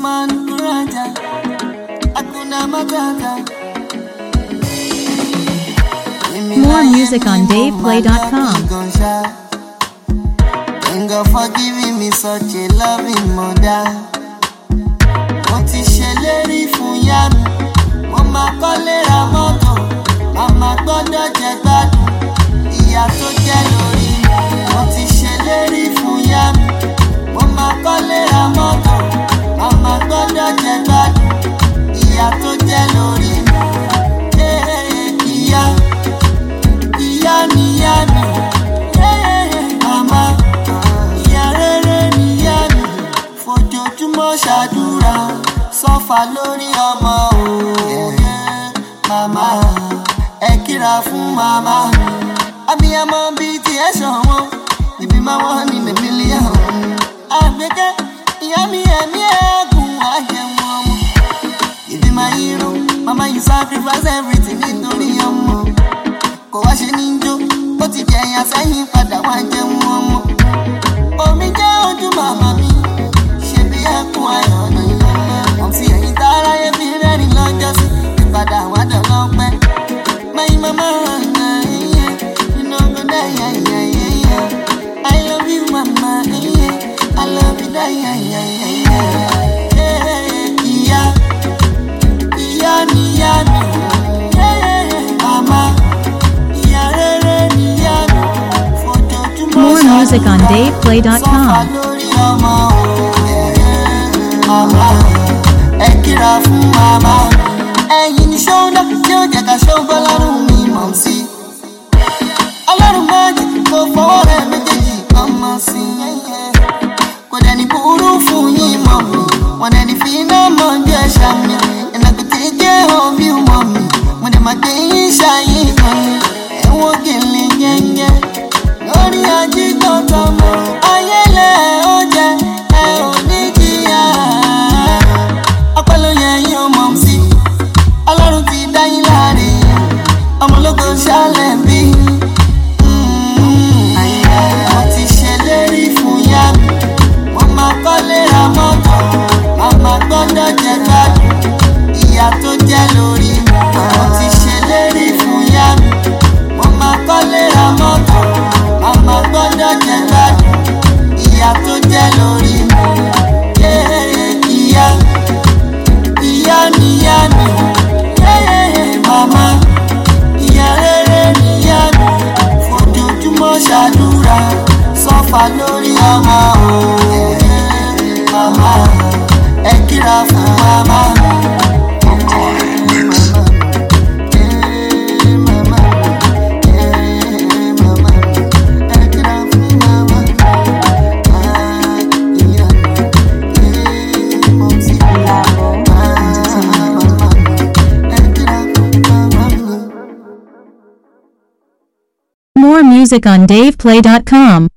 More music on DavePlay.com. Thank God for giving me such a loving mother. What is ṣèlérí fún ìyá mi? Mo máa kọ́lé ra mọ́tò, màmá gbọ́dọ̀ jẹ gbádùn. Ìyá tó jẹ́ lórí mi. What is ṣèlérí fún ìyá mi? Mo máa kọ́lé ra mọ́tò, màmá gbọ́dọ̀ jẹ gbádùn. Ìyá tó jẹ́ lórí mi. Ìyá ni ìyá mi. Màmá. Fojoojúmọ́ ṣàdúrà sọ́fà lórí ọmọ òye màmá ẹ kíra fún màmá abiyamọ bíi ti ẹ ṣọ̀wọ́n bíbí máa wọ́n ní mílíọ̀nù àgbẹ̀kẹ́ ìyá mi ẹ̀mí ẹ̀gùn àjẹmọ́ ọmọ bíbí máa yíró màmá you sacrifice everything nítorí ọmọ kò wá ṣe ní jó ó ti jẹ̀yà sẹ́yìn padà wá jẹun ọmọ omi jẹ́ ojú màmá mi. Ẹkún ayọ̀ ni wọ́n ti ẹ̀yìn tára yẹ fi rẹ́rìn lọ́jọ́ sí ìpadà wádọ̀ lọ́pẹ́. My mama you know go die I love you mama I love you die Ìyá ni ìyá mi mama ìyá rere ni ìyá mi fojoojúmọ́. More music on DavePlay.com. Mama, ẹ kíra fún mama. Ẹ̀yin ni ṣọ́ọ́dá tí ó jẹ́ ká ṣọ́ọ́gbọ́ lọ́rùn mi mọ̀ sí. Ọlọ́run májì kò fọwọ́ rẹ̀ méjèèjì ọmọ sí. Kò dẹ̀ ní burú fún yín mọ̀ mi. Wọ́n dẹ̀ ní fi iná mọ̀ jẹ́ ṣàmì. Ìnàkú tí jẹ́ òbí mọ̀ mi. Mo dẹ̀ máa gbé yín ṣàyìn kan ni. Ẹ̀wọ̀n gèlè yẹ́yẹ́. Lórí ajígbọ̀ntàn mọ́. Ayẹlẹ̀ ó jẹ́ ẹ ò ní jìyà. Ọlọ́run ti dá yín láre ọmọ ológo ṣálẹ̀ bí. Mo ti ṣèlérí fún ìyá mi mo máa kọ́lé ra mọ́tò màmá gbọ́dọ̀ jẹ gbádùn ìyá tó jẹ́ lórí mi. Mo ti ṣèlérí fún ìyá mi mo máa kọ́lé ra mọ́tò màmá gbọ́dọ̀ jẹ gbádùn ìyá tó jẹ́ lórí mi. Ìyá ni ìyá mi. Mama, ìyá rere ni ìyá mi. Fojoojúmọ́ ṣàdúrà sọ́fà lórí ọmọ òye mama ẹ kíra fún mama. More music on DavePlay.com.